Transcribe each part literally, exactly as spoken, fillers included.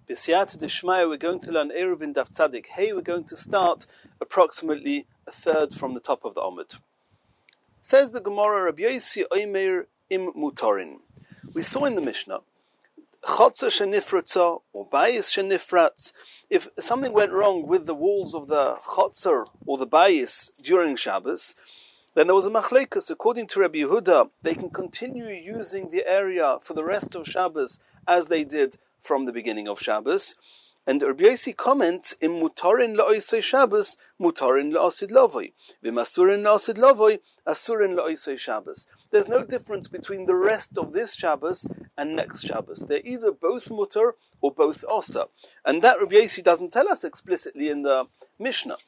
B'siyata d'shmaya, we're going to learn Eruv in Daf Tzadik. Hey, we're going to start approximately a third from the top of the Omid. Says the Gemara, Rabbi Yosi Omer im Mutorin. We saw in the Mishnah, Chotzer shenifratza or bayis shenifratz. If something went wrong with the walls of the chotzer or the bayis during Shabbos, then there was a machlekes. According to Rabbi Yehuda, they can continue using the area for the rest of Shabbos as they did from the beginning of Shabbos. And Rabbi Yosi comments, in mutarin la'osei Shabbos, mutarin la'osid lavoi. V'masurin la'osid lavoi, asurin la'osei Shabbos. There's no difference between the rest of this Shabbos and next Shabbos. They're either both mutar or both osa. And that Rabbi Yosi doesn't tell us explicitly in the Mishnah.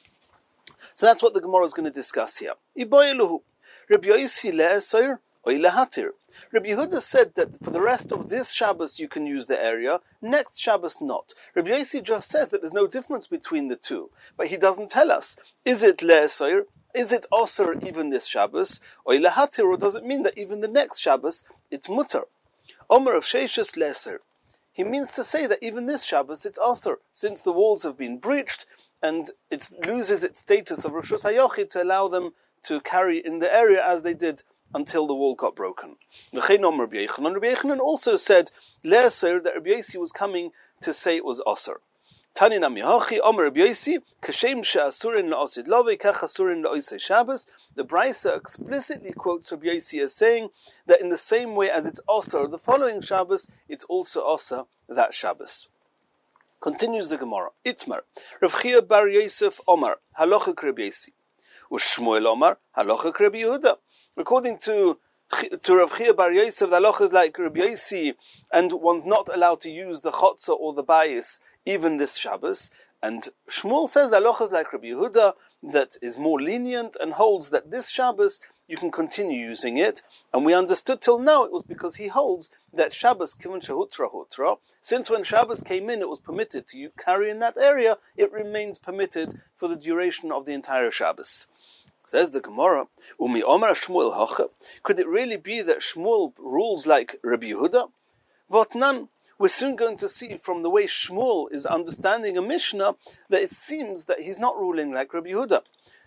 So that's what the Gemara is going to discuss here. Iboyeluhu. Rabbi Yosi le'esoir oy lehatir. Rabbi Yehuda said that for the rest of this Shabbos you can use the area, next Shabbos not. Rabbi Yosi just says that there's no difference between the two, but he doesn't tell us. Is it le'esoir? Is it osir even this Shabbos? Or lehatir, or does it mean that even the next Shabbos it's mutar? Omer of sheishes le'esoir. He means to say that even this Shabbos it's osir, since the walls have been breached and it loses its status of Rishus HaYochid to allow them to carry in the area as they did until the wall got broken. Rabbi Yechanan also said le'eser, that Rabbi Yosi was coming to say it was osir. Tani nami hachi Omer Rabbi Yosi kashem she'asurin la'osid lavei kach asurin la'osei Shabbos. The Brisa explicitly quotes Rabbi Yosi as saying that in the same way as it's osir the following Shabbos, it's also osir that Shabbos. Continues the Gemara. Itmar Rav Chia bar Yosef Omar halacha Rabbi Yosi u'Shmuel Omar halacha Rabbi Yehuda. According to to Rav Chia bar Yosef, the halacha is like Rabbi Yosi, and one's not allowed to use the chotzer or the bayis even this Shabbos. And Shmuel says the halacha is like Rabbi Yehuda, that is more lenient and holds that this Shabbos you can continue using it. And we understood till now it was because he holds that Shabbos kivun shehutra hutra. Since when Shabbos came in, it was permitted to you carry in that area. It remains permitted for the duration of the entire Shabbos. Says the Gemara, Umi Omer Shmuel Hoche. Could it really be that Shmuel rules like Rabbi Yehuda? Votnan. We're soon going to see from the way Shmuel is understanding a Mishnah that it seems that he's not ruling like Rabbi Yehuda.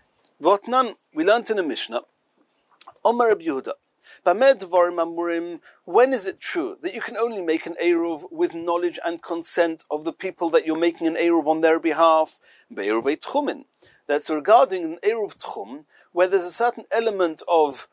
Votnan. We learned in a Mishnah, Omer Rabbi Yehuda. Bamed Dvarim Amurim. When is it true that you can only make an Eruv with knowledge and consent of the people that you're making an Eruv on their behalf? Be'eruvei Tchumin. That's regarding an Eruv Tchum, where there's a certain element of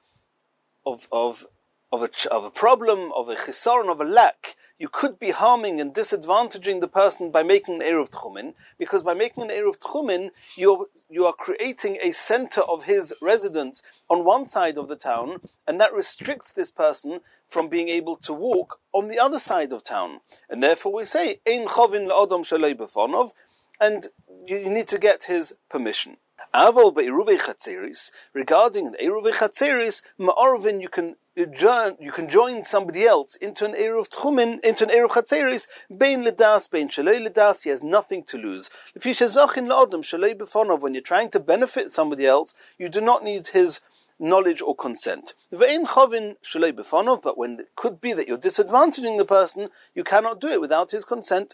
of of of a, of a problem, of a chisaron, of a lack. You could be harming and disadvantaging the person by making an Eruv Tchumin, because by making an Eruv Tchumin, you're, you are creating a center of his residence on one side of the town, and that restricts this person from being able to walk on the other side of town. And therefore we say, Ein chovin la'odom shalei befonov, and you need to get his permission. Aval be'eruvei chatzeris, regarding the eruvei chatzeris, ma'orvin, you can join, you can join somebody else into an eruv tchumin, into an eruv chatzeris, bein ledas, bein shalei ledas, he has nothing to lose. If you shezachin la'odom shalei befonov, when you're trying to benefit somebody else, you do not need his knowledge or consent. Ve'ein chovin shalei befonov, but when it could be that you're disadvantaging the person, you cannot do it without his consent.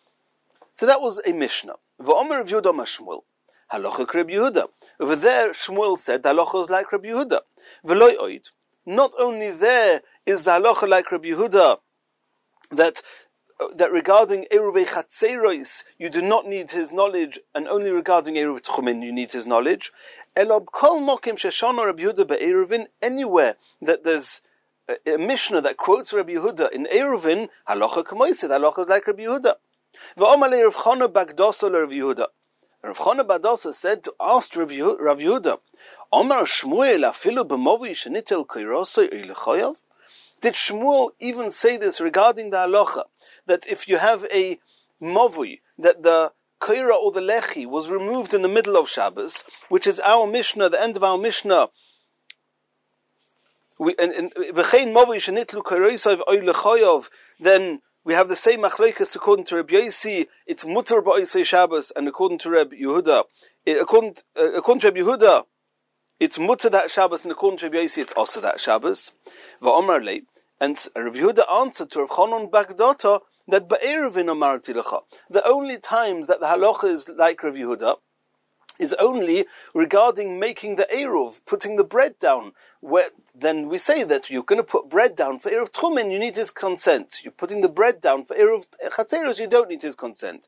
So that was a Mishnah. V'omer Rav Yehuda Shmuel. Halacha Rabbi Yehuda. Over there, Shmuel said the halacha is like Rabbi Yehuda. V'loi oid. Not only there is the halacha like Rabbi Yehuda, that that regarding eruvei chatzeros you do not need his knowledge, and only regarding eruv tchumin you need his knowledge. Elob kol mokim sheshana Rabbi Yehuda be'eruvin. Anywhere that there's a, a Mishnah that quotes Rabbi Yehuda in eruvin, halacha k'moiseh. The halacha is like Rabbi Yehuda. V'omalei Rav Chana Bagdosa le Rav Yehuda. Rav Chana Bagdosa said to ask Rav Yehuda, Omar Shmuel afilu b'movi shenitel koirosoi eilechoyav. Did Shmuel even say this regarding the halacha, that if you have a movi, that the koira or the lechi was removed in the middle of Shabbos, which is our Mishnah, the end of our Mishnah, v'chein movi shenitlu koirosoi eilechoyav, then we have the same machlokes according to Rabbi Yosi, it's mutar ba'osei Shabbos, and according to Rabbi Yehuda, according, uh, according to Rabbi Yehuda, it's mutar that Shabbos, and according to Rabbi Yosi, it's also that Shabbos. Va'omar lei, and Rabbi Yehuda answered to Rav Chanan Bagdata, that Ba'eruvin amarti lecha, the only times that the halacha is like Rav Yehuda is only regarding making the Eruv, putting the bread down. Where, then we say that you're going to put bread down for Eruv Tchumen, you need his consent. You're putting the bread down for Eruv Chateros, you don't need his consent.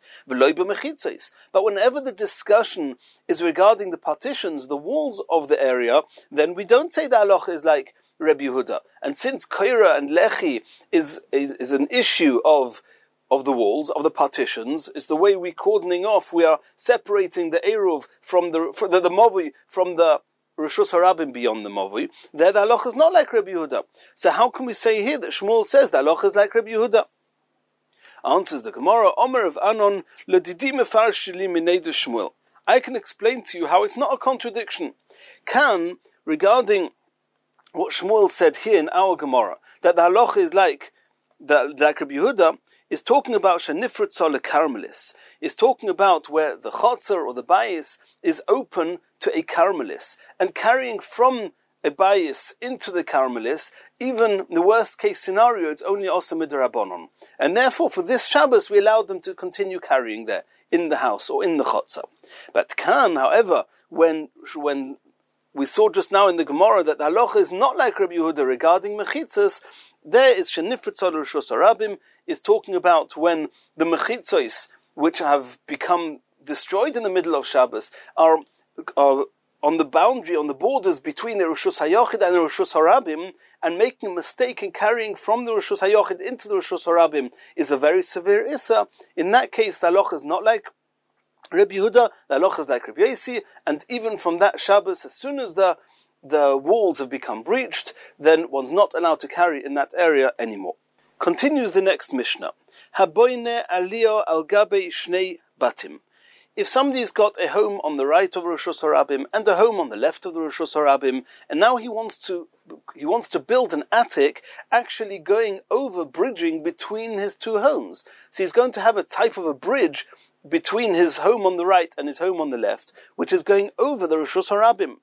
But whenever the discussion is regarding the partitions, the walls of the area, then we don't say the halacha is like Rabbi Yehuda. And since Koira and Lechi is, is, is an issue of of the walls, of the partitions, is the way we're cordoning off, we are separating the Eruv from the, from the, the Movui, from the Rishus Harabim beyond the Movui. There the halacha is not like Rabbi Yehuda. So how can we say here that Shmuel says the halacha is like Rabbi Yehuda? Answers the Gemara, Omer of Anon, Ledidi mefar shili minei de Shmuel. I can explain to you how it's not a contradiction. Can, regarding what Shmuel said here in our Gemara, that the halacha is like that, like Rabbi Yehuda, is talking about Shanifritza lekarmelis, is talking about where the chotzer or the bayis is open to a karmelis, and carrying from a bayis into the karmelis, even the worst case scenario, it's only also midrabanon. And therefore, for this Shabbos, we allowed them to continue carrying there, in the house or in the chotzer. But Kan, however, when when we saw just now in the Gemara that the halacha is not like Rabbi Yehuda regarding mechitzas, there is Shenifritza l'Rishus Harabim, is talking about when the mechitzos, which have become destroyed in the middle of Shabbos, are, are on the boundary, on the borders between the Rishus HaYochid and the Rishus Harabim, and making a mistake in carrying from the Rishus HaYochid into the Rishus Harabim is a very severe issa. In that case, the halacha is not like Rabbi Yehuda, the halacha is like Rabbi Yosi, and even from that Shabbos, as soon as the the walls have become breached, then one's not allowed to carry in that area anymore. Continues the next Mishnah. Haboine aliyah al gabe shnei batim. If somebody's got a home on the right of Rishus Harabim and a home on the left of the Rishus Harabim, and now he wants to he wants to build an attic actually going over, bridging between his two homes. So he's going to have a type of a bridge between his home on the right and his home on the left, which is going over the Rishus Harabim.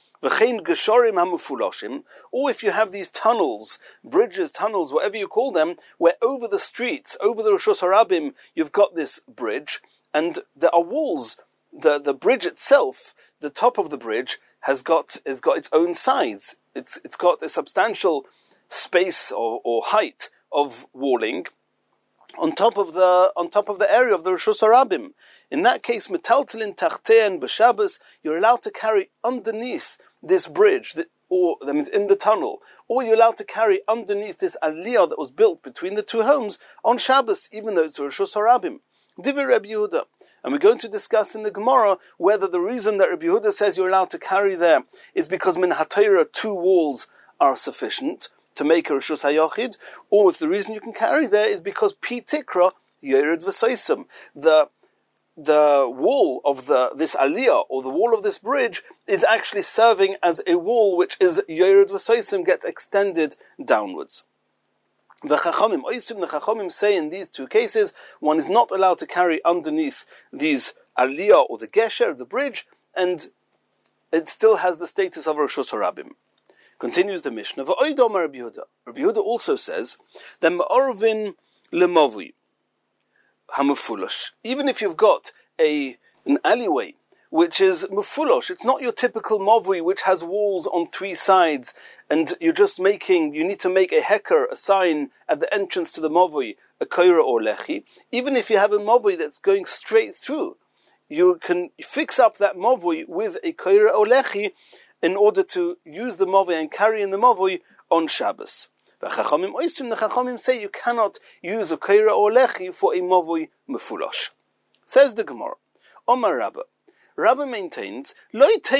Or if you have these tunnels, bridges, tunnels, whatever you call them, where over the streets, over the Rishus Harabim, you've got this bridge, and there are walls. The the bridge itself, the top of the bridge, has got has got its own sides. It's it's got a substantial space or, or height of walling on top of the on top of the area of the Rishus Harabim. In that case, metaltelin tachtein b'Shabbos, you're allowed to carry underneath this bridge, that, or that means in the tunnel, or you're allowed to carry underneath this aliyah that was built between the two homes on Shabbos, even though it's Rishus Harabim. Divrei Rabbi Yehuda. And we're going to discuss in the Gemara whether the reason that Rabbi Yehuda says you're allowed to carry there is because min haTorah two walls are sufficient to make a Rishus HaYochid, or if the reason you can carry there is because pi tikra yored v'soisem, the the wall of the this aliyah, or the wall of this bridge, is actually serving as a wall which is yored v'soisem, gets extended downwards. The Chachamim, Oisim, the Chachamim say in these two cases, one is not allowed to carry underneath these aliyah or the gesher, the bridge, and it still has the status of Rishus Harabim. Continues the Mishnah. V'oidom Rabbi Yehuda. Rabbi Yehuda also says that ma'orvin lemovui hamufulosh. Even if you've got a an alleyway which is mufulosh, it's not your typical movui which has walls on three sides, and you're just making, you need to make a heker, a sign at the entrance to the movui, a koira or lechi. Even if you have a movui that's going straight through, you can fix up that movui with a koira or lechi in order to use the movui and carry in the movui on Shabbos. The Chachamim Oisim, the Chachamim say you cannot use a koira or lechi for a movui mufulosh. Says the Gemara, Omar Rabba. Rabbi maintains, don't say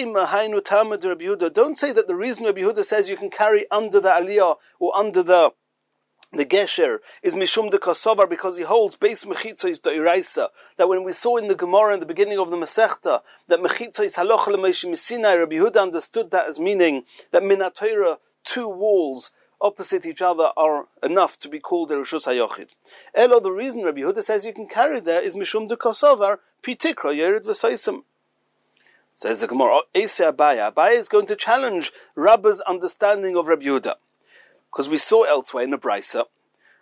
that the reason Rabbi Yehuda says you can carry under the aliyah or under the the gesher is mishum de kosovar, because he holds beis mechitzos deiraisa, that when we saw in the Gemara in the beginning of the Masechta that mechitzos halocha l'Moshe Sinai, Rabbi Yehuda understood that as meaning that min haTorah two walls opposite each other are enough to be called a Rishus HaYochid. Elo, the reason Rabbi Yehuda says you can carry there is mishum de kosovar pi tikra yored v'soisem. Says the Gemara, Eisei Abaya. Abaya is going to challenge Rabba's understanding of Rabbi Yehuda. Because we saw elsewhere in the Brisa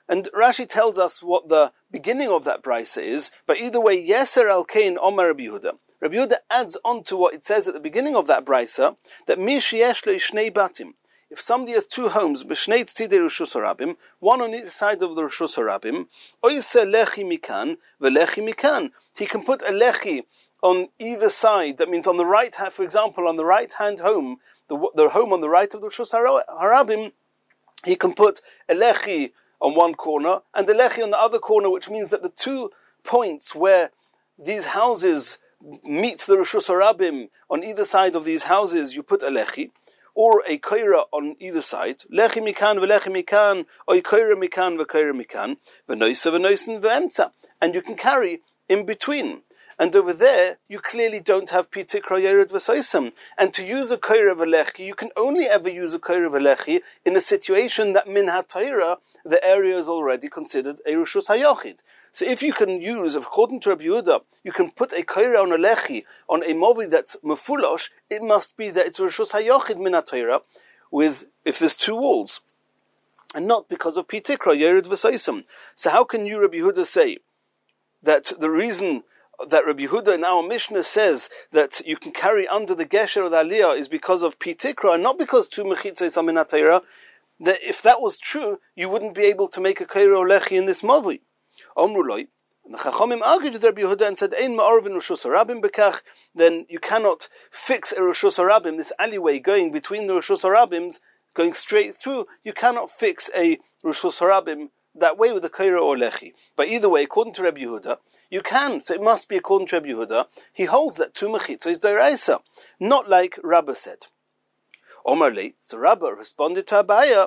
And Rashi tells us what the beginning of that brisa is, but either way, Yeser al Kain Omar Rabbi Yehuda. Rabbi Yehuda adds on to what it says at the beginning of that brisa, that Mi sheyesh lo shnei batim. If somebody has two homes, b'shnei tzidei Rishus Harabim, one on each side of the Rishus Harabim, oise lechi mikan v'lechi mikan. He can put a lechi on either side. That means on the right hand, for example, on the right hand home, the, the home on the right of the Rishus Harabim, he can put a lechi on one corner and a lechi on the other corner, which means that the two points where these houses meet the Rishus Harabim, on either side of these houses, you put a lechi, or a koira on either side, lechi mikan v'lechi mikan, or koira mikan v'koira mikan, v'noisa v'noisin v'emta, and you can carry in between. And over there, you clearly don't have pitikra yered v'soisam. And to use a koira v'lechi, you can only ever use a koira v'lechi in a situation that min ha'toira, the area is already considered a rishus hayochid. So if you can use, according to Rabbi Yehuda, you can put a koira on a lechi, on a movi that's mefulosh, it must be that it's rishus hayochid min ha'toira, with, if there's two walls. And not because of pitikra yered v'soisam. So how can you, Rabbi Yehuda, say that the reason that Rabbi Yehuda in our Mishnah says that you can carry under the gesher or the aliyah is because of pitikra, and not because two mechitzos are min ha'toira? That if that was true, you wouldn't be able to make a koira or lechi in this movi. Omruloi, the Chachamim argued with Rabbi Yehuda and said, "Ein ma'arvin Rishus Harabim bekach." Then you cannot fix a Rishus Harabim, this alleyway going between the Rishus Harabims, going straight through. You cannot fix a Rishus Harabim that way with a koira or lechi. But either way, according to Rabbi Yehuda, you can. So it must be according to Rabbi Yehuda. He holds that two mechitza is d'oraisa, not like Rabbah said. Omarli, so Rabbah responded to Abaya,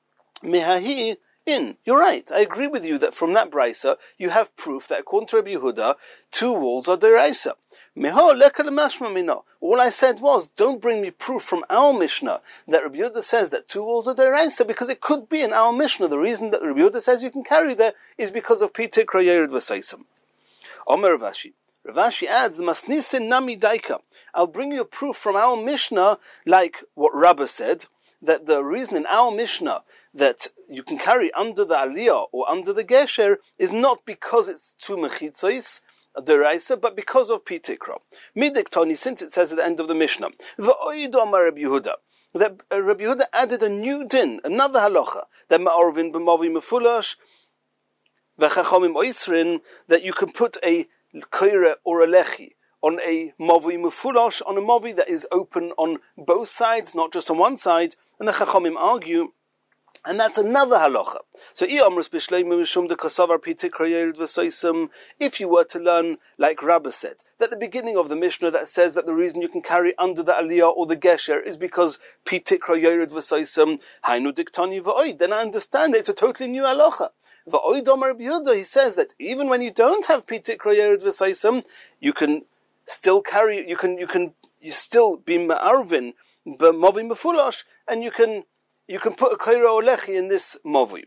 Mehahi. In. You're right. I agree with you that from that brisa, you have proof that according to Rabbi Yehuda, two walls are deraisa. All I said was, don't bring me proof from our Mishnah that Rabbi Yehuda says that two walls are deraisa, because it could be in our Mishnah. The reason that Rabbi Yehuda says you can carry there is because of pitikra yered v'saisam. Omer Ravashi. Ravashi adds, the masnisin nami daika. I'll bring you a proof from our Mishnah, like what Rabbah said, that the reason in our Mishnah that you can carry under the aliyah or under the gesher is not because it's two mechitzos, a deraisa, but because of pitikra. Midiktoni, since it says at the end of the Mishnah, v'oid Amar Rabbi Yehuda, that uh, Rabbi Yehuda added a new din, another halacha, that ma'arvin b'mavi mefulash, v'chachomim oisrin, that you can put a koira or a lechi on a mavi mefulash, on a mavi that is open on both sides, not just on one side. And the Chachamim argue, and that's another halacha. So, if you were to learn, like Rabbah said, that the beginning of the Mishnah that says that the reason you can carry under the aliyah or the gesher is because pitikra yered v'soisam hainu diktani v'oid, then I understand it's a totally new halacha. V'oid Amar Rabbi Yehuda, he says that even when you don't have pitikra yered v'soisam, you can still carry, you can, you can, you still be ma'arvin, b'mavi mefulash, and you can you can put a koira or lechi in this mavi.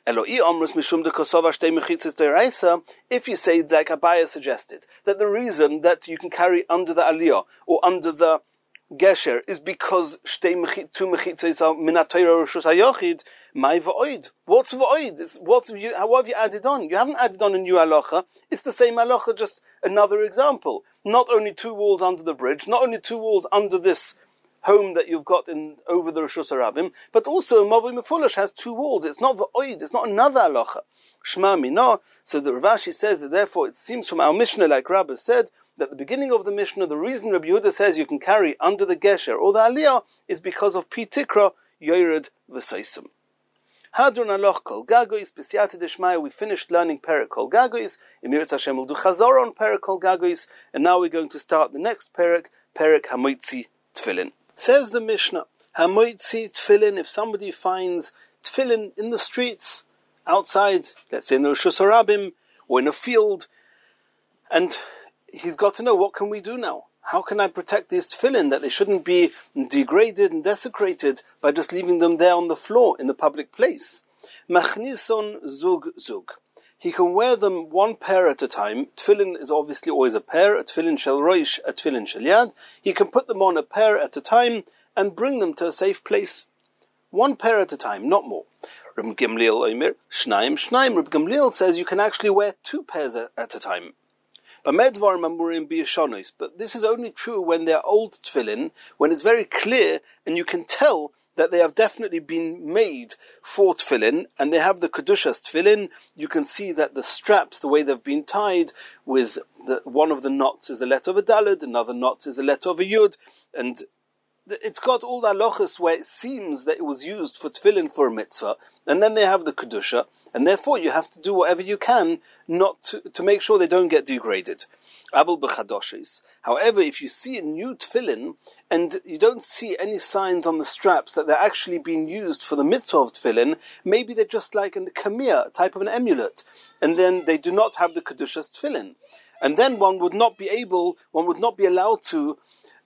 If you say, like Abaya suggested, that the reason that you can carry under the aliyah or under the gesher is because two mechitzos are min ha'toira rishus hayochid, my v'oid. What's v'oid? What have you, how have you added on? You haven't added on a new halacha. It's the same halacha, just another example. Not only two walls under the bridge, not only two walls under this home that you've got in over the Rishus Harabim, but also Mavi Mefulash has two walls. It's not v'oid, it's not another halacha. Shma mina. So the Ravashi says that therefore it seems from our Mishnah, like Rabbah said, that the beginning of the Mishnah, the reason Rabbi Yehuda says you can carry under the gesher or the aliyah is because of pitikra yored v'saisam. Hadron aloch kol gagois b'siyata deshmaya. We finished learning Perek Kol Gagois. Emirat Hashem will do chazor on Perek Kol Gagois, and now we're going to start the next Perek, Perek Hamoitzi Tefillin. Says the Mishnah, Hamoitzi Tefillin, if somebody finds Tefillin in the streets, outside, let's say in the Rishus Harabim, or in a field, and he's got to know, what can we do now? How can I protect these Tefillin, that they shouldn't be degraded and desecrated by just leaving them there on the floor in the public place? Machnison zug zug. He can wear them one pair at a time. Tefillin is obviously always a pair, a tefillin shel roish, a tefillin shel yad. He can put them on a pair at a time and bring them to a safe place. One pair at a time, not more. Reb Gamliel Omer, Shnaim, Shnaim. Reb Gamliel says you can actually wear two pairs at, at a time. But medvar mamurim biyashonos. But this is only true when they're old tefillin, when it's very clear and you can tell that they have definitely been made for tefillin, and they have the kedushas tefillin. You can see that the straps, the way they've been tied, with the, one of the knots is the letter of a daled, another knot is the letter of a yud, and it's got all the halachas where it seems that it was used for tefillin for a mitzvah, and then they have the kedusha, and therefore you have to do whatever you can not to, to make sure they don't get degraded. Aval b'chadoshes. However, if you see a new tefillin and you don't see any signs on the straps that they're actually being used for the mitzvah of tefillin, maybe they're just like a kamir, a type of an amulet, and then they do not have the kedushas tefillin, and then one would not be able, one would not be allowed to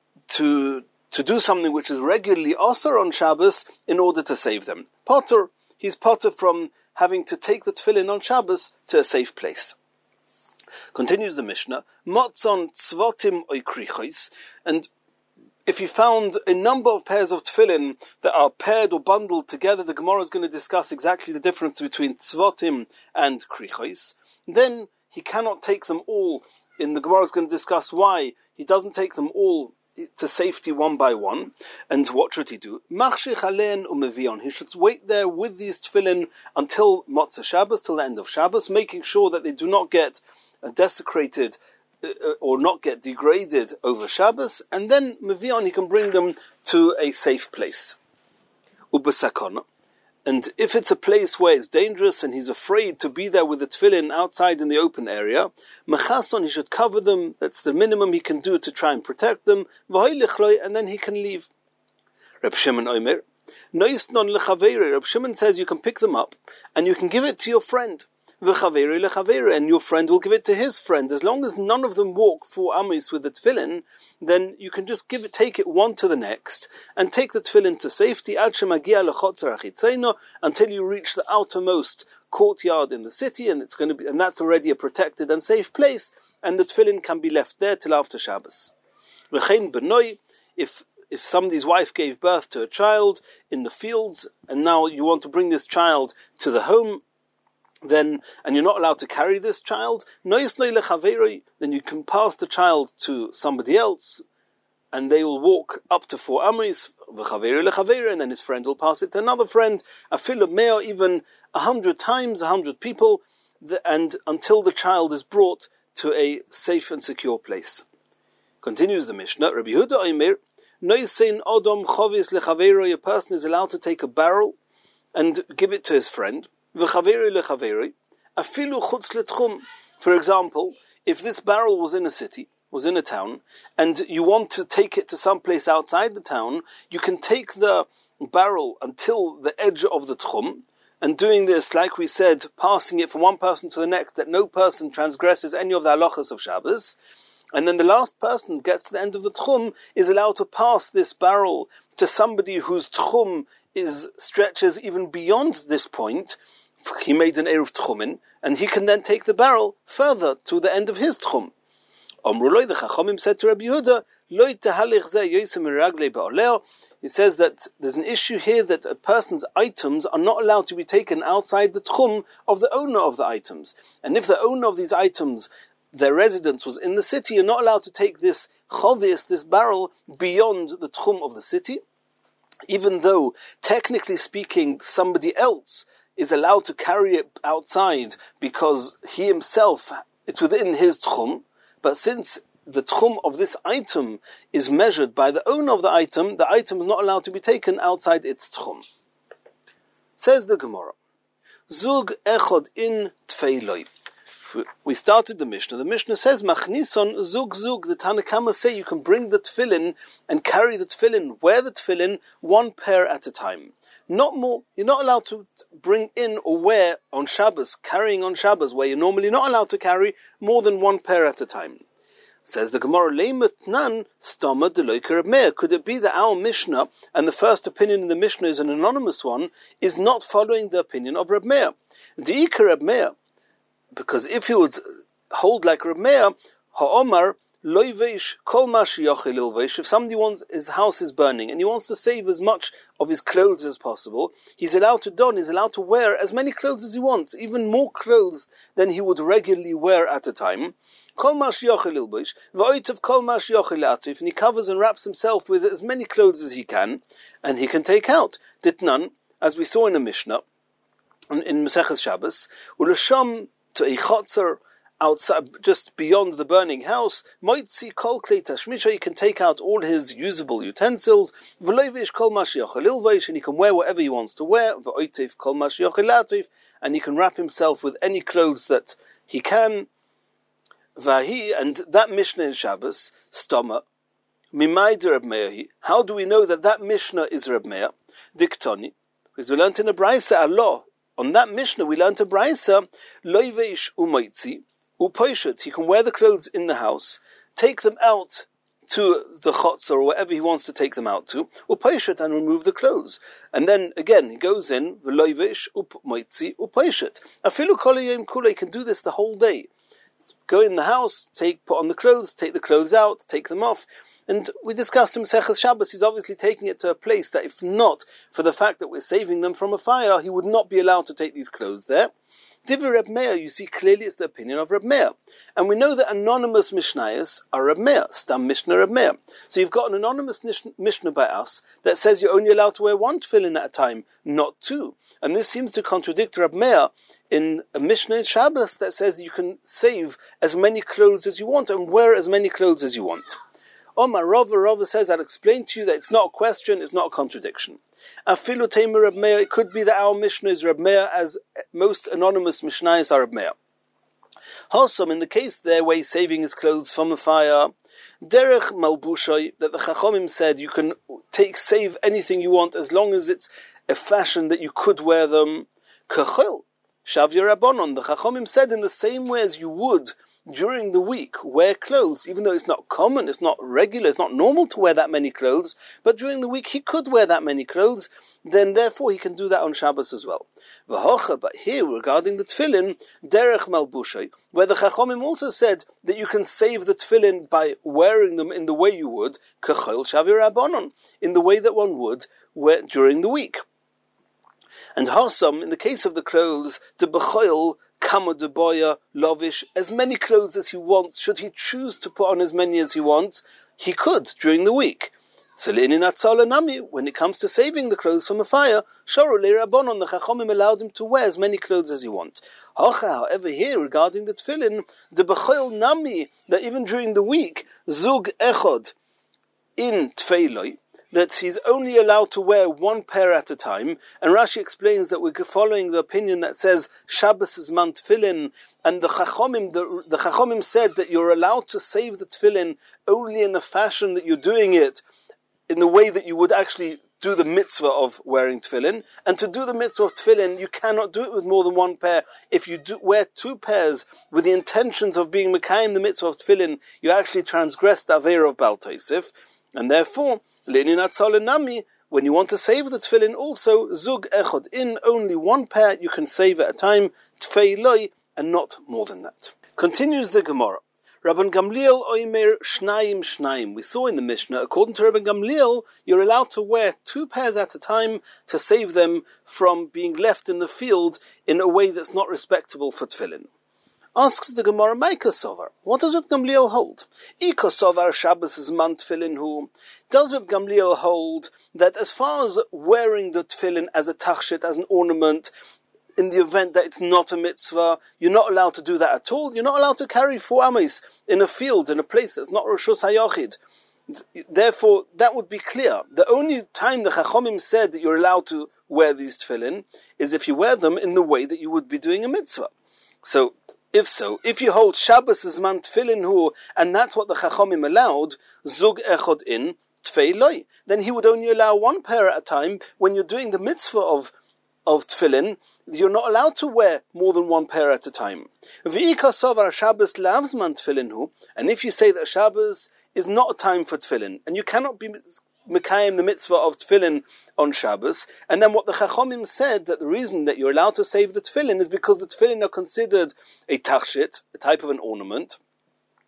to to do something which is regularly osur on Shabbos in order to save them. Potter, he's potter from having to take the tefillin on Shabbos to a safe place. Continues the Mishnah, Motzon tzvotim oikrichos, and if you found a number of pairs of tefillin that are paired or bundled together, the Gemara is going to discuss exactly the difference between tzvotim and krichos, then he cannot take them all. In the Gemara is going to discuss why he doesn't take them all to safety one by one. And what should he do? Machshich alein umevion. He should wait there with these tefillin until Motzei Shabbos, till the end of Shabbos, making sure that they do not get desecrated uh, or not get degraded over Shabbos, and then mevion, he can bring them to a safe place. Ubesakona. And if it's a place where it's dangerous and he's afraid to be there with the tefillin outside in the open area, mechason, he should cover them. That's the minimum he can do to try and protect them. And then he can leave. Reb Shimon Omer, noisnon lechaveri. Reb Shimon says you can pick them up and you can give it to your friend. V'chaveri lechaveri, and your friend will give it to his friend. As long as none of them walk four amis with the tefillin, then you can just give it, take it one to the next, and take the tefillin to safety ad shemagia lechotzer achitzeino, until you reach the outermost courtyard in the city, and it's going to be, and that's already a protected and safe place, and the tefillin can be left there till after Shabbos. V'chein benoi, if if somebody's wife gave birth to a child in the fields, and now you want to bring this child to the home, then, and you're not allowed to carry this child, then you can pass the child to somebody else, and they will walk up to four amis, and then his friend will pass it to another friend, a fil of meo, even a hundred times, a hundred people, and until the child is brought to a safe and secure place. Continues the Mishnah, Rabbi Yehuda Omer, noisein odom chovis lechavero, a person is allowed to take a barrel and give it to his friend. For example, if this barrel was in a city, was in a town, and you want to take it to some place outside the town, you can take the barrel until the edge of the tchum, and doing this, like we said, passing it from one person to the next, that no person transgresses any of the halachas of Shabbos, and then the last person gets to the end of the tchum, is allowed to pass this barrel to somebody whose tchum is stretches even beyond this point. He made an eruv tchumin, and he can then take the barrel further to the end of his tchum. Omruloi, the Chachamim said to Rabbi Yehuda, Loi tehalich zeh yosem miragle ba'oleo. He says that there's an issue here that a person's items are not allowed to be taken outside the tchum of the owner of the items. And if the owner of these items, their residence was in the city, you're not allowed to take this chovis, this barrel, beyond the tchum of the city, even though, technically speaking, somebody else is allowed to carry it outside because he himself, it's within his tchum, but since the tchum of this item is measured by the owner of the item, the item is not allowed to be taken outside its tchum. Says the Gemara, Zug echod in tfeiloi. We started the Mishnah. The Mishnah says, Machnison zug zug. The Tanna Kama say you can bring the tefillin and carry the tefillin, wear the tefillin, one pair at a time. Not more. You're not allowed to bring in or wear on Shabbos, carrying on Shabbos, where you're normally not allowed to carry more than one pair at a time. Says the Gemara, Leimetnan stama deloike Reb Meir. Could it be that our Mishnah, and the first opinion in the Mishnah is an anonymous one, is not following the opinion of Reb Meir? De'ika Reb Meir. Because if you would hold like Reb Meir, ha'omar Loivesh kol ma sheyochel ilvesh. If somebody wants, his house is burning and he wants to save as much of his clothes as possible, he's allowed to don, he's allowed to wear as many clothes as he wants, even more clothes than he would regularly wear at a time. Kol ma sheyochel ilvesh, v'oitav kol ma sheyochel atif, and he covers and wraps himself with as many clothes as he can, and he can take out. Ditnan, as we saw in the Mishnah, in, in Maseches Shabbos, ulasham to a chotzer, outside, just beyond the burning house, moitzi kol klei tashmisha, he can take out all his usable utensils, v'loivish kol ma sheyochel ilveish, and he can wear whatever he wants to wear, v'oitev kol ma sheyochel atif, and he can wrap himself with any clothes that he can. Vahi, and that Mishnah in Shabbos, stoma, mimai de Reb Meir. How do we know that that Mishnah is Reb Meir? Diktoni, because we learned in a Braisa a law. On that Mishnah we learned a Braisa, loiveish umoitzi, upoishet, he can wear the clothes in the house, take them out to the chotzer or wherever he wants to take them out to, upoishet, and remove the clothes. And then again he goes in, v'loivish umoitzi upoishet. Afilu kol hayom kula, he can do this the whole day. Go in the house, take, put on the clothes, take the clothes out, take them off. And we discussed in Maseches Shabbos, he's obviously taking it to a place that if not for the fact that we're saving them from a fire, he would not be allowed to take these clothes there. Divrei Reb Meir, you see clearly it's the opinion of Reb Meir. And we know that anonymous Mishnayos are Reb Meir, Stam Mishnah Reb Meir. So you've got an anonymous Mishnah by us that says you're only allowed to wear one tefillin at a time, not two. And this seems to contradict Reb Meir in a Mishnah in Shabbos that says that you can save as many clothes as you want and wear as many clothes as you want. Omar Rava, Rava says, I'll explain to you that it's not a question, it's not a contradiction. Afilu Tamer Reb Meir, it could be that our Mishnah is Reb Meir, as most anonymous Mishnayos are Reb Meir. Hosam, in the case there where he's saving his clothes from the fire, Derech Malbushay, that the Chachomim said you can take save anything you want as long as it's a fashion that you could wear them. Kachil, Shavya Rabbanon, the Chachomim said in the same way as you would during the week wear clothes, even though it's not common, it's not regular, it's not normal to wear that many clothes, but during the week he could wear that many clothes, then therefore he can do that on Shabbos as well. V'hocha, but here regarding the tefillin, derech malbushay, where the Chachomim also said that you can save the tefillin by wearing them in the way you would, kachol shavir rabbanon, in the way that one would wear during the week. And Hasam, in the case of the clothes, the b'choil kama deboya lovish, as many clothes as he wants, should he choose to put on as many as he wants, he could during the week. So le'inin atzala nami, when it comes to saving the clothes from a fire, shoru le'rabbanon, the Chachomim allowed him to wear as many clothes as he wants. Hocha, however, here regarding the tefillin, the b'choil nami, that even during the week, zug echod in tfeiloi, that he's only allowed to wear one pair at a time, and Rashi explains that we're following the opinion that says Shabbos is man tefillin, and the Chachomim, the, the Chachomim said that you're allowed to save the tefillin only in a fashion that you're doing it in the way that you would actually do the mitzvah of wearing tefillin, and to do the mitzvah of tefillin, you cannot do it with more than one pair. If you do wear two pairs with the intentions of being mekayim the mitzvah of tefillin, you actually transgress the aveira of Baal Tosef, and therefore, le'inin atzala nami, when you want to save the tefillin also, zug echod, in only one pair you can save at a time, tfei loi, and not more than that. Continues the Gemara. Rabban Gamliel oimer shnayim shnayim. We saw in the Mishnah, according to Rabban Gamliel, you're allowed to wear two pairs at a time to save them from being left in the field in a way that's not respectable for tefillin. Asks the Gemara, Maika Sovar, what does Reb Gamliel hold? Iko Sovar Shabbos is man tefillin hu. Does Reb Gamliel hold that as far as wearing the tefillin as a tachshit, as an ornament, in the event that it's not a mitzvah, you're not allowed to do that at all? You're not allowed to carry four amis in a field, in a place that's not Roshus HaYachid. Therefore, that would be clear. The only time the Chachomim said that you're allowed to wear these tefillin is if you wear them in the way that you would be doing a mitzvah. So, if so, if you hold Shabbos as man tefillin hu, and that's what the Chachomim allowed, zug echod in, tfei loi, then he would only allow one pair at a time. When you're doing the mitzvah of of tefillin, you're not allowed to wear more than one pair at a time. V'ika sovar Shabbos lavs man tefillin hu, and if you say that Shabbos is not a time for tefillin, and you cannot be mekayim the mitzvah of tefillin on Shabbos, and then what the Chachomim said, that the reason that you're allowed to save the tefillin is because the tefillin are considered a tachshit, a type of an ornament,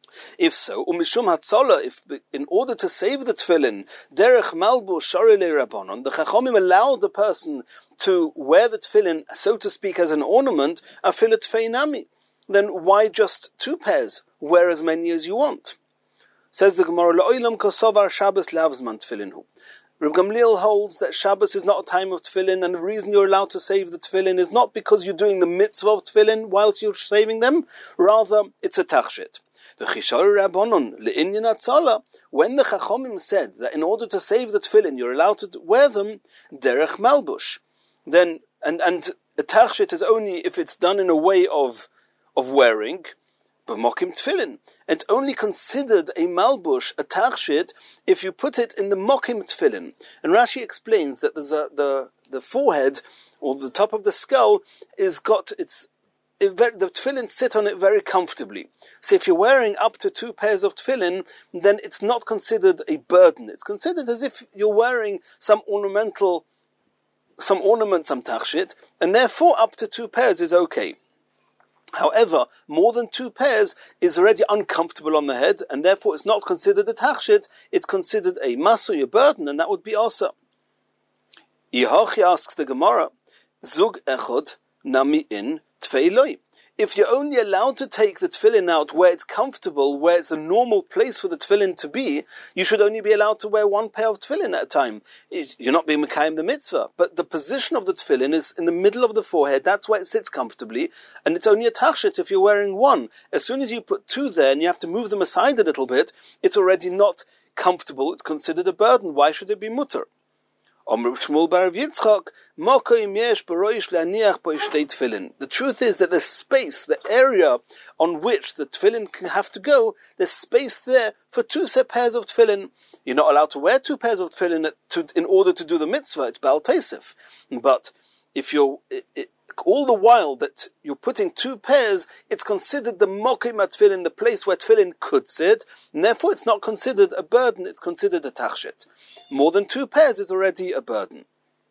If so, umishum hatzola, if in order to save the tefillin, derech malbu sharile rabbanon, the chachomim allowed the person to wear the tefillin, so to speak, as an ornament, afilat feinami, then why just two pairs? Wear as many as you want. Says the Gemara, la'olam kosovar Shabbos lavzman tefillin. Reb Gamliel holds that Shabbos is not a time of tefillin, and the reason you're allowed to save the tefillin is not because you're doing the mitzvah of tefillin whilst you're saving them, rather it's a tachshit. The Chishar Rabbanon le'inyan atzala, when the Chachomim said that in order to save the tefillin you're allowed to wear them derech malbush, then and and a tachshit is only if it's done in a way of of wearing, but mokim tefillin. It's only considered a malbush, a tachshit, if you put it in the mokim tefillin. And Rashi explains that there's a, the the forehead or the top of the skull is got its it, the tefillin sit on it very comfortably. So if you're wearing up to two pairs of tefillin, then it's not considered a burden. It's considered as if you're wearing some ornamental, some ornament, some tachshit, and therefore up to two pairs is okay. However, more than two pairs is already uncomfortable on the head, and therefore it's not considered a tachshit, it's considered a masu, a burden, and that would be asa. Yehochi asks the Gemara, Zug echod nami in tfeiloi. If you're only allowed to take the tefillin out where it's comfortable, where it's a normal place for the tefillin to be, you should only be allowed to wear one pair of tefillin at a time. You're not being mekayim the mitzvah. But the position of the tefillin is in the middle of the forehead. That's where it sits comfortably. And it's only a tachshit if you're wearing one. As soon as you put two there and you have to move them aside a little bit, it's already not comfortable. It's considered a burden. Why should it be mutter? The truth is that the space, the area on which the tefillin can have to go, there's space there for two set pairs of tefillin. You're not allowed to wear two pairs of tefillin to, in order to do the mitzvah. It's Baal Teisif. But if you're it, it, all the while that you're putting two pairs, it's considered the mokim tefillin, the place where tefillin could sit, and therefore it's not considered a burden. It's considered a tachshit. More than two pairs is already a burden.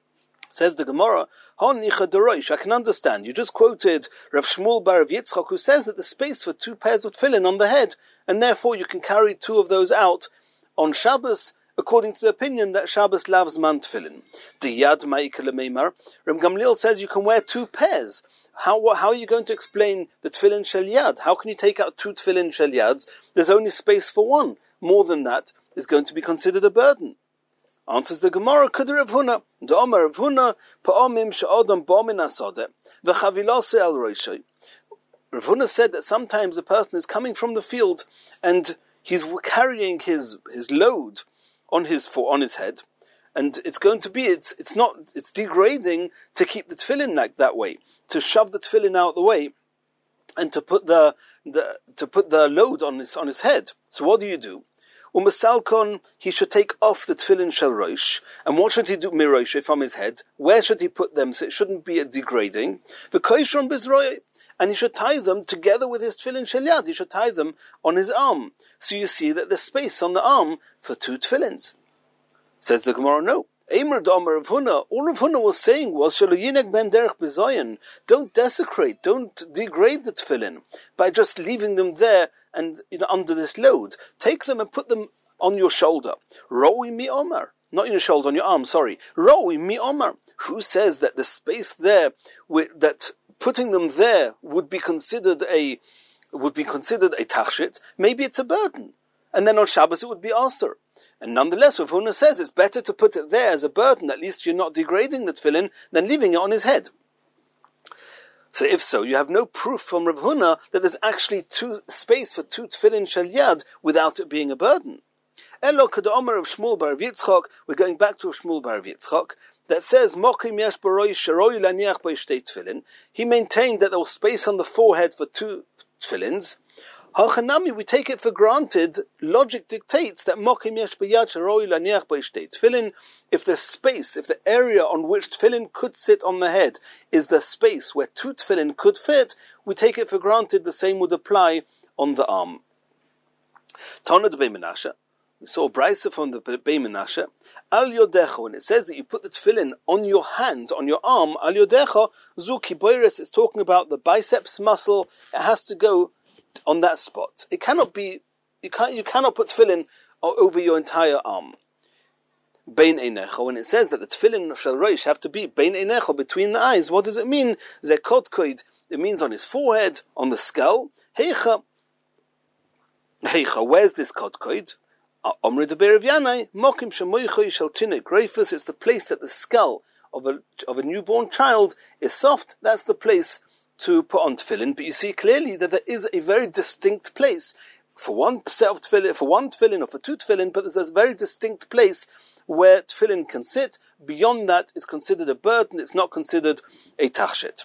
Says the Gemara, Hon nicha deroish, I can understand. You just quoted Rav Shmuel bar Rav Yitzchak, who says that the space for two pairs of tefillin on the head, and therefore you can carry two of those out on Shabbos, according to the opinion that Shabbos lavs man tefillin. Diyad ma'ikele meimar, Rav Gamliel says you can wear two pairs. How how are you going to explain the tefillin shel yad? How can you take out two tefillin shel yads? There's only space for one. More than that is going to be considered a burden. Answers the Gemara, Kuder Rav Huna, D'Omer Rav Huna, Pa'omim she'odam bo'min asodeh, v'chavilose al roishoi. Rav Huna said that sometimes a person is coming from the field and he's carrying his his load on his for on his head, and it's going to be it's it's not it's degrading to keep the tefillin like that way, to shove the tefillin out the way, and to put the the to put the load on his on his head. So what do you do? Umasalkon, he should take off the tefillin shel roish, and what should he do mirosh from his head? Where should he put them so it shouldn't be a degrading? The koishron bizroy, and he should tie them together with his tefillin shel yad. He should tie them on his arm, so you see that there's space on the arm for two tefillins. Says the Gemara, no. Eimer d'Omer Rav Huna, all Rav Huna was saying was, Shelo yineg ben derech bezoyin, don't desecrate, don't degrade the tefillin by just leaving them there and you know under this load. Take them and put them on your shoulder. Roi mi omar, not on your shoulder, on your arm, sorry. Roi mi omar. Who says that the space there, that putting them there would be considered a would be considered a tachshit? Maybe it's a burden. And then on Shabbos it would be aser. And nonetheless, Rav Huna says it's better to put it there as a burden, at least you're not degrading the tefillin, than leaving it on his head. So if so, you have no proof from Rav Huna that there's actually two space for two tefillin shel yad without it being a burden. Elo k'da'omer of Shmuel bar Rav Yitzchak, we're going back to Shmuel bar Rav Yitzchak, that says, Mokim yesh baroi sharoi laniach by shtei tefillin. He maintained that there was space on the forehead for two tefillins. Hachanami, we take it for granted, logic dictates that Mokim yesh b'yad sharoi laniach by shtei tefillin, if the space, if the area on which tefillin could sit on the head is the space where two tefillin could fit, we take it for granted the same would apply on the arm. Tana de Bey Menashe, we saw a brisa from the Bey Menashe, Al yodecha, when it says that you put the tefillin on your hand, on your arm, Al yodecha, zu kiboiris, it's talking about the biceps muscle, it has to go on that spot. It cannot be you can't, you cannot put tefillin over your entire arm. Bein einecho, when it says that the tefillin shel roish have to be bein einecho, between the eyes, what does it mean? Zekot koid, it means on his forehead, on the skull. Heicha, heicha, where's this kot koid? Omri de Berev Yanai, mokim shemoichoi shel tinik reifus. It's the place that the skull of a of a newborn child is soft. That's the place to put on tefillin. But you see clearly that there is a very distinct place for one set of tefillin, for one tefillin or for two tefillin. But there's a very distinct place where tefillin can sit. Beyond that, it's considered a burden. It's not considered a tachshit.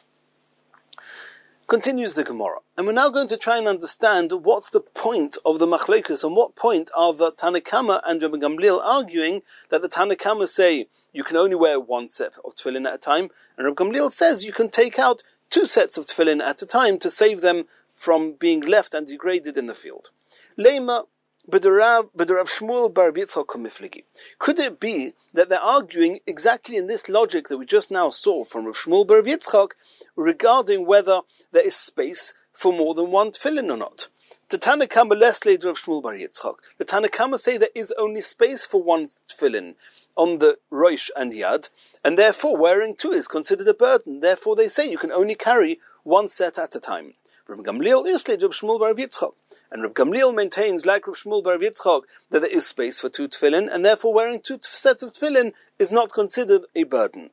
Continues the Gemara, and we're now going to try and understand what's the point of the machlokes, and what point are the Tanakama and Rabbi Gamliel arguing that the Tanakama say you can only wear one set of tefillin at a time, and Rabbi Gamliel says you can take out two sets of tefillin at a time to save them from being left and degraded in the field. Lema b'derav Shmuel bar Yitzchok Mifligi. Could it be that they're arguing exactly in this logic that we just now saw from Rav Shmuel bar Yitzchok regarding whether there is space for more than one tefillin or not? The Tanakama less later of Shmuel bar Yitzchok. The Tanakama say there is only space for one tefillin on the roish and yad, and therefore wearing two is considered a burden. Therefore they say you can only carry one set at a time. Rabbi Gamliel is later of Shmuel bar Yitzchok, and Rabbi Gamliel maintains, like Rabbi Shmuel bar Yitzchok, that there is space for two tefillin, and therefore wearing two sets of tefillin is not considered a burden.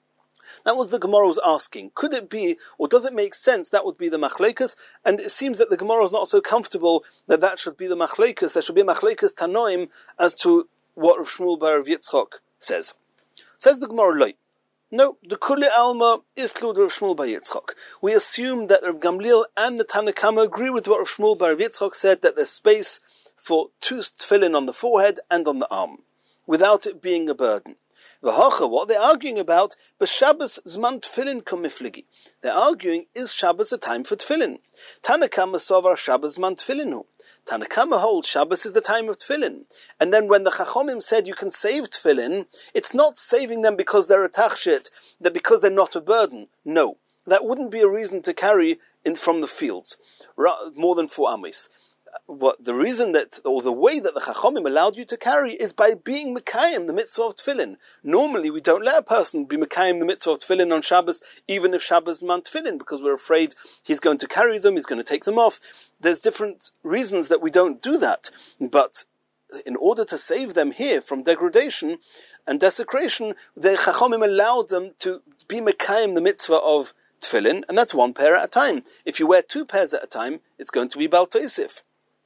That was the Gemara was asking. Could it be, or does it make sense that would be the machlokes? And it seems that the Gemara is not so comfortable that that should be the machlokes. There should be a machlokes tanoim as to what Rav Shmuel bar Yitzchok says. Says the Gemara, Loi. No, the Kuli Alma is Tlud Rav Shmuel bar Yitzchok. We assume that Rav Gamliel and the Tanakama agree with what Rav Shmuel bar Yitzchok said, that there's space for two tefillin on the forehead and on the arm, without it being a burden. V'hacha, what they're arguing about, b'Shabbos zman tefillin komifligi. They're arguing, is Shabbos a time for tefillin? Tanakama sovar Shabbos zman tefillinu. Tanakama holds Shabbos is the time of tefillin. And then when the Chachomim said you can save tefillin, it's not saving them because they're a tachshit, that because they're not a burden. No, that wouldn't be a reason to carry in from the fields, more than four amis. What the reason that, or the way that the Chachomim allowed you to carry is by being Mekayim, the mitzvah of tefillin. Normally we don't let a person be Mekayim, the mitzvah of tefillin on Shabbos, even if Shabbos man tefillin, because we're afraid he's going to carry them, he's going to take them off. There's different reasons that we don't do that. But in order to save them here from degradation and desecration, the Chachomim allowed them to be Mekayim, the mitzvah of tefillin, and that's one pair at a time. If you wear two pairs at a time, it's going to be Bal Tosif.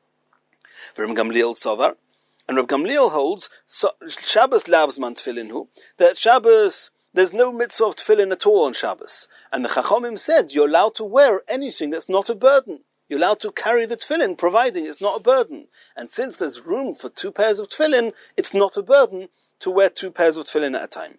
Rabbi Gamliel Sovar, and Rabbi Gamliel holds so, Shabbos lavs man tefillin, that Shabbos there's no mitzvah of tefillin at all on Shabbos, and the Chachomim said you're allowed to wear anything that's not a burden. You're allowed to carry the tefillin, providing it's not a burden. And since there's room for two pairs of tefillin, it's not a burden to wear two pairs of tefillin at a time.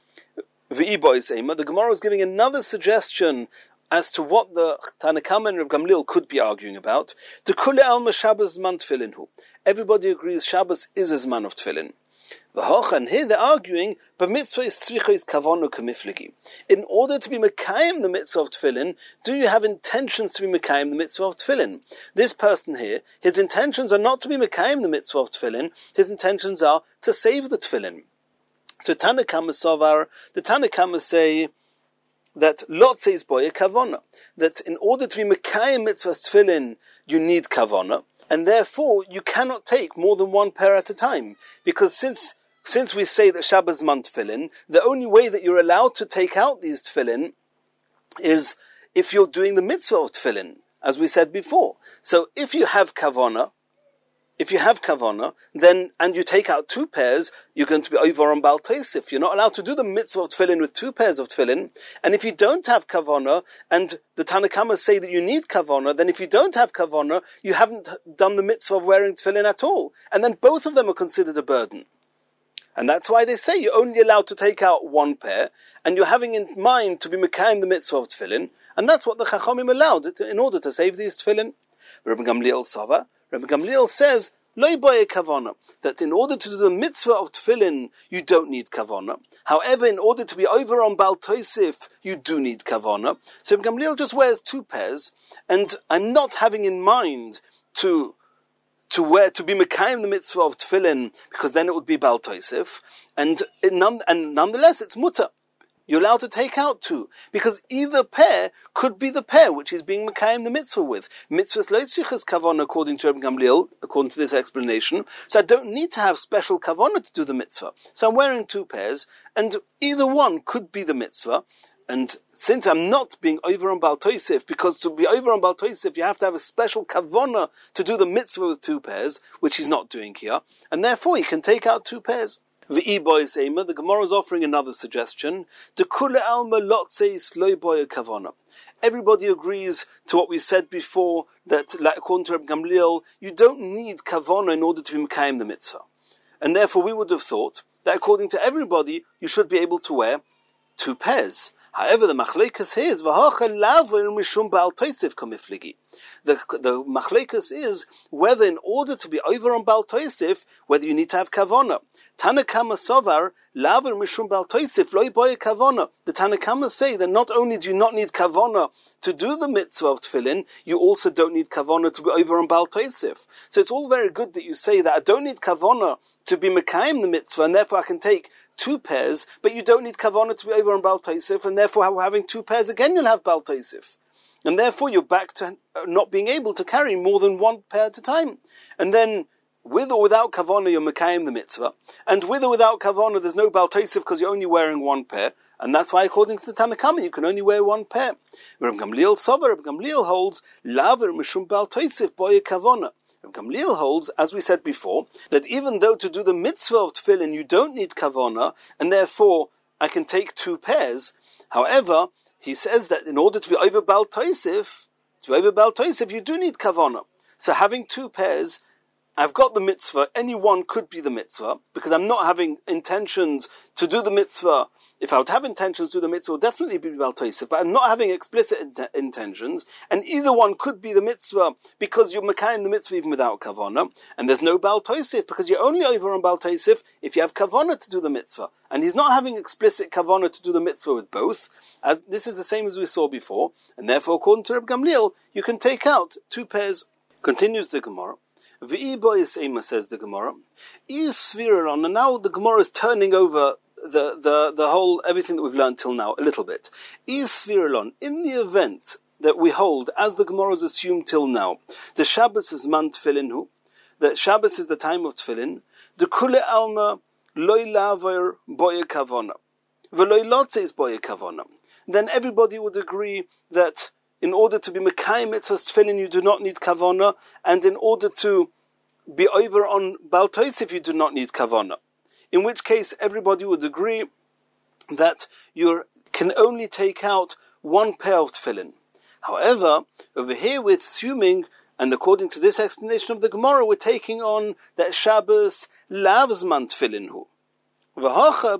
The Gemara is giving another suggestion as to what the Tanakama and Reb Gamliel could be arguing about. The Kule Alma Shabbos man tefillin hu. Everybody agrees Shabbos is a zman of tefillin. And here they're arguing, but mitzvah is tzricha kavonu kamifligi. In order to be mekayim the mitzvah of tefillin, do you have intentions to be mekayim the mitzvah of tefillin? This person here, his intentions are not to be mekayim the mitzvah of tefillin, his intentions are to save the tefillin. So Tanakama Sovar, the Tanakama say that lot says boy a kavona, that in order to be mekayim mitzvah's tefillin, you need kavona, and therefore you cannot take more than one pair at a time, because since since we say that Shabbos man tefillin, the only way that you're allowed to take out these tefillin is if you're doing the mitzvah of tefillin, as we said before. So if you have kavona, If you have kavana, then, and you take out two pairs, you're going to be over on Bal Tosif. You're not allowed to do the mitzvah of tefillin with two pairs of tefillin. And if you don't have kavana, and the Tanakamas say that you need kavana, then if you don't have kavana, you haven't done the mitzvah of wearing tefillin at all. And then both of them are considered a burden. And that's why they say you're only allowed to take out one pair, and you're having in mind to be mekayim the mitzvah of tefillin, and that's what the Chachomim allowed in order to save these tefillin. Rabbi Gamliel Sava, Rabbi Gamliel says, Loi boye kavana, that in order to do the mitzvah of tefillin, you don't need kavana. However, in order to be over on Bal Tosif, you do need kavana. So Rabbi Gamliel just wears two pairs, and I'm not having in mind to to wear, to be mekayim the mitzvah of tefillin, because then it would be Baal Tosef, and, it none, and nonetheless it's mutter. You're allowed to take out two, because either pair could be the pair which is being mekayim the mitzvah with. Mitzvahs lo tzrichas kavanah, according to Rabbi Gamliel, according to this explanation. So I don't need to have special kavanah to do the mitzvah. So I'm wearing two pairs, and either one could be the mitzvah. And since I'm not being over on Baal Tosef, because to be over on Baal Tosef, you have to have a special kavanah to do the mitzvah with two pairs, which he's not doing here, and therefore he can take out two pairs. The Gemara is offering another suggestion. Everybody agrees to what we said before, that according to Rabbi Gamliel, you don't need kavanah in order to be mekayim the mitzvah. And therefore we would have thought that according to everybody, you should be able to wear two pairs. However, the machleikus here is v'hacha laver mishum Baal Tosef kamifligi. The the machleikus is whether, in order to be over on Baal Tosef, whether you need to have kavanah. Tanakama sovar laver mishum Baal Tosef loy boy kavanah. The Tanakama say that not only do you not need kavanah to do the mitzvah of tefillin, you also don't need kavanah to be over on Baal Tosef. So it's all very good that you say that I don't need kavanah to be mekayim the mitzvah, and therefore I can take two pairs, but you don't need kavanah to be over on Baal Tosef, and therefore having two pairs again you'll have Baal Tosef. And therefore you're back to not being able to carry more than one pair at a time. And then, with or without kavanah, you're mekayim the mitzvah. And with or without kavanah, there's no Baal Tosef because you're only wearing one pair. And that's why, according to the Tanakama, you can only wear one pair. Rabbi Gamliel Sober, Rabbi Gamliel holds, laver mishum Baal Tosef boye kavanah. Rabbi Gamliel holds, as we said before, that even though to do the mitzvah of tefillin you don't need kavanah, and therefore I can take two pairs. However, he says that in order to be over Baal Tosef, to be over Baal Tosef, you do need kavanah. So having two pairs, I've got the mitzvah. Any one could be the mitzvah, because I'm not having intentions to do the mitzvah. If I would have intentions to do the mitzvah, it would definitely be Baal Tosef, but I'm not having explicit int- intentions, and either one could be the mitzvah, because you're mekayim the mitzvah even without kavanah, and there's no Baal Tosef, because you're only over on Baal Tosef if you have kavanah to do the mitzvah, and he's not having explicit kavanah to do the mitzvah with both, as this is the same as we saw before, and therefore, according to Reb Gamliel, you can take out two pairs. Continues the Gemara. V'iboyis says the Gemara, is sviralon, and now the Gemara is turning over the, the, the whole, everything that we've learned till now, a little bit. Is sviralon, in the event that we hold, as the Gemara has assumed till now, the Shabbos is man tefillin, that Shabbos is the time of tefillin, the kule alma loy laver boye kavona, v'loy lotze is boye kavona. Then everybody would agree that in order to be mekayim mitzvahs tefillin, you do not need kavanah, and in order to be over on Baal Tosef, you do not need kavanah. In which case, everybody would agree that you can only take out one pair of tefillin. However, over here we're assuming, and according to this explanation of the Gemara, we're taking on that Shabbos lavs man tefillin hu. The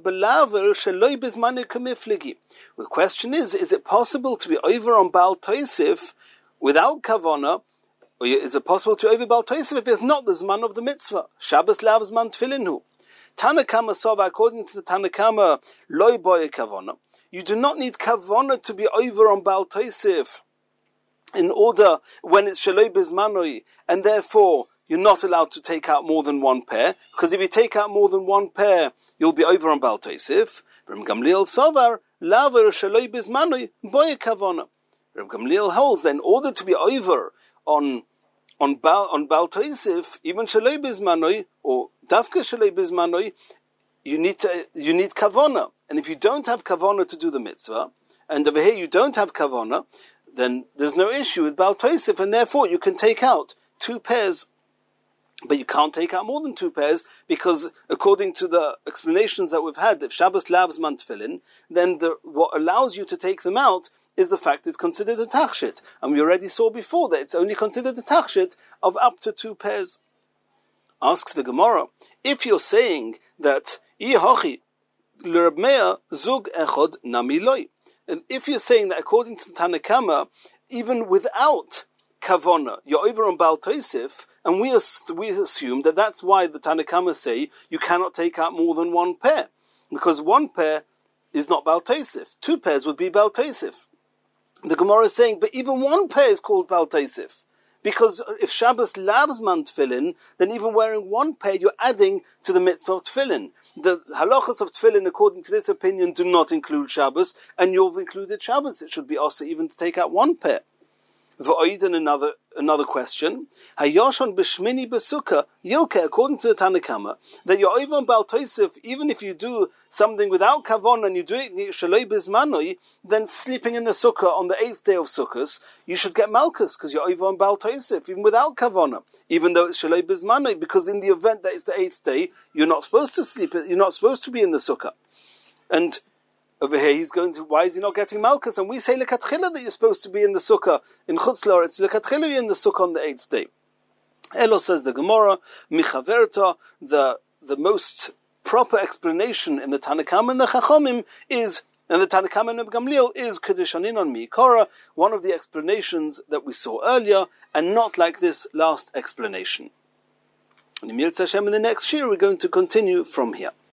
question is, is it possible to be over on Baal Tosef without kavanah, or is it possible to be over Baal Tosef if it's not the zman of the mitzvah? Shabbos lavs man tefillin hu. Tanakama Sova, according to the Tanakama, loy boye kavanah. You do not need kavanah to be over on Baal Tosef in order when it's shaloi bizmanoi, and therefore you're not allowed to take out more than one pair, because if you take out more than one pair, you'll be over on Baal Tosef. Reb Gamliel Sovar, laver shaloi bizmanoi boye kavanah. Reb Gamliel holds that in order to be over on on Baal on Baal Tosef, even shaloi bizmanoi or dafka shaloi bizmanoi, you need to you need kavanah, and if you don't have kavanah to do the mitzvah, and over here you don't have kavanah, then there's no issue with Baal Tosef, and therefore you can take out two pairs. But you can't take out more than two pairs, because according to the explanations that we've had, if Shabbos lavs man tefillin, then the, what allows you to take them out is the fact it's considered a tachshit. And we already saw before that it's only considered a tachshit of up to two pairs. Asks the Gemara, if you're saying that Ihochi l'Reb Meir zug echod nami loy, and if you're saying that according to the Tanakama, even without kavanah, you're over on Baal Tosef, and we, we assume that that's why the Tanakama say you cannot take out more than one pair, because one pair is not Baal Tosef. Two pairs would be Baal Tosef. The Gemara is saying, but even one pair is called Baal Tosef. Because if Shabbos lavs man tefillin, then even wearing one pair, you're adding to the mitzvah of tefillin. The halachas of tefillin, according to this opinion, do not include Shabbos, and you've included Shabbos. It should be also even to take out one pair. V'oiden, another another question. Hayashon b'shmini b'sukkah yilke, according to the Tanna Kama, that you're over on Baal Tosef, even if you do something without kavon and you do it shaloi bizmanoi, then sleeping in the sukkah on the eighth day of Sukkos, you should get malchus because you're over on Baal Tosef, even without kavona, even though it's shaloi bizmanoi, because in the event that it's the eighth day, you're not supposed to sleep. You're not supposed to be in the sukkah. And over here, he's going to, why is he not getting malchus? And we say lekatchila that you're supposed to be in the sukkah in Chutz La'aretz. Lekatchila you're in the sukkah on the eighth day. Elo, says the Gemara, michaverta, the the most proper explanation in the Tanna Kama and the Chachomim is, and the Tanna Kama and the Gamliel is kedushanin on miikara, one of the explanations that we saw earlier, and not like this last explanation. And in Yirtzeh Hashem, in the next year, we're going to continue from here.